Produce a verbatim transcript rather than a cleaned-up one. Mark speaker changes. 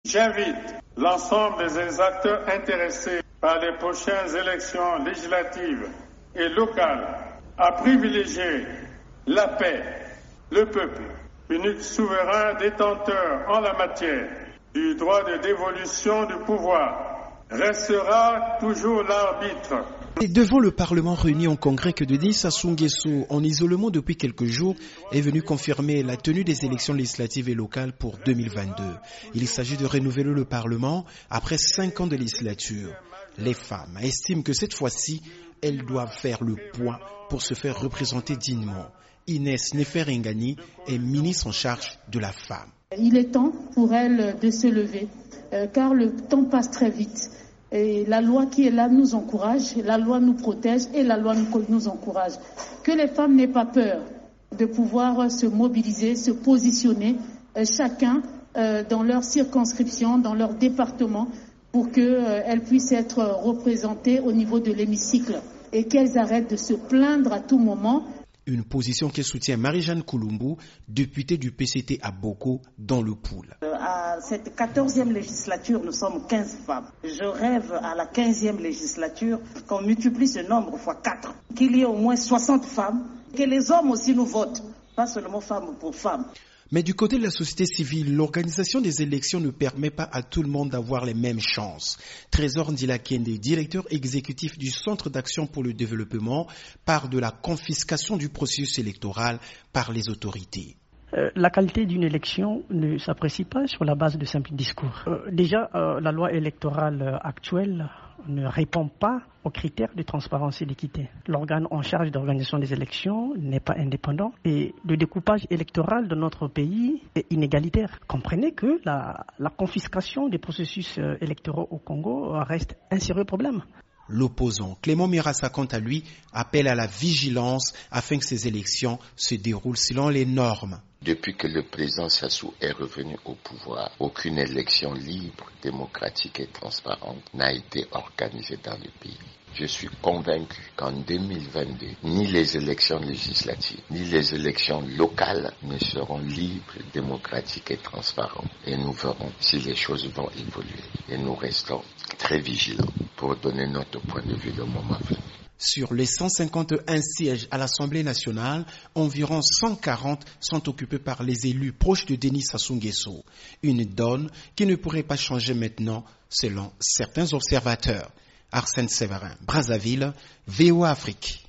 Speaker 1: J'invite l'ensemble des acteurs intéressés par les prochaines élections législatives et locales à privilégier la paix, le peuple, unique souverain détenteur en la matière du droit de dévolution du pouvoir, restera toujours l'arbitre.
Speaker 2: Et devant le Parlement réuni en congrès que Denis Sassou Nguesso, en isolement depuis quelques jours, est venu confirmer la tenue des élections législatives et locales pour deux mille vingt-deux. Il s'agit de renouveler le Parlement après cinq ans de législature. Les femmes estiment que cette fois-ci, elles doivent faire le point pour se faire représenter dignement. Inès Neferengani est ministre en charge de la femme.
Speaker 3: Il est temps pour elle de se lever, euh, car le temps passe très vite. Et la loi qui est là nous encourage, la loi nous protège et la loi nous, nous encourage. Que les femmes n'aient pas peur de pouvoir se mobiliser, se positionner, euh, chacun euh, dans leur circonscription, dans leur département, pour qu'elles euh, puissent être représentées au niveau de l'hémicycle et qu'elles arrêtent de se plaindre à tout moment.
Speaker 2: Une position que soutient Marie-Jeanne Koulumbu, députée du P C T à Boko, dans le Poul.
Speaker 4: À cette quatorzième législature, nous sommes quinze femmes. Je rêve à la quinzième législature qu'on multiplie ce nombre fois quatre, qu'il y ait au moins soixante femmes, que les hommes aussi nous votent, pas seulement femmes pour femmes.
Speaker 2: Mais du côté de la société civile, l'organisation des élections ne permet pas à tout le monde d'avoir les mêmes chances. Trésor Ndilakende, directeur exécutif du Centre d'action pour le développement, parle de la confiscation du processus électoral par les autorités.
Speaker 5: Euh, la qualité d'une élection ne s'apprécie pas sur la base de simples discours. Euh, déjà, euh, la loi électorale actuelle ne répond pas aux critères de transparence et d'équité. L'organe en charge d'organisation des élections n'est pas indépendant et le découpage électoral de notre pays est inégalitaire. Comprenez que la, la confiscation des processus électoraux au Congo reste un sérieux problème.
Speaker 2: L'opposant Clément Mirassa, quant à lui, appelle à la vigilance afin que ces élections se déroulent selon les normes.
Speaker 6: Depuis que le président Sassou est revenu au pouvoir, aucune élection libre, démocratique et transparente n'a été organisée dans le pays. Je suis convaincu qu'en deux mille vingt-deux, ni les élections législatives, ni les élections locales ne seront libres, démocratiques et transparentes. Et nous verrons si les choses vont évoluer. Et nous restons très vigilants pour donner notre point de vue le moment venu.
Speaker 2: Sur les cent cinquante et un sièges à l'Assemblée nationale, environ cent quarante sont occupés par les élus proches de Denis Sassou Nguesso. Une donne qui ne pourrait pas changer maintenant, selon certains observateurs. Arsène Séverin, Brazzaville, V O A Afrique.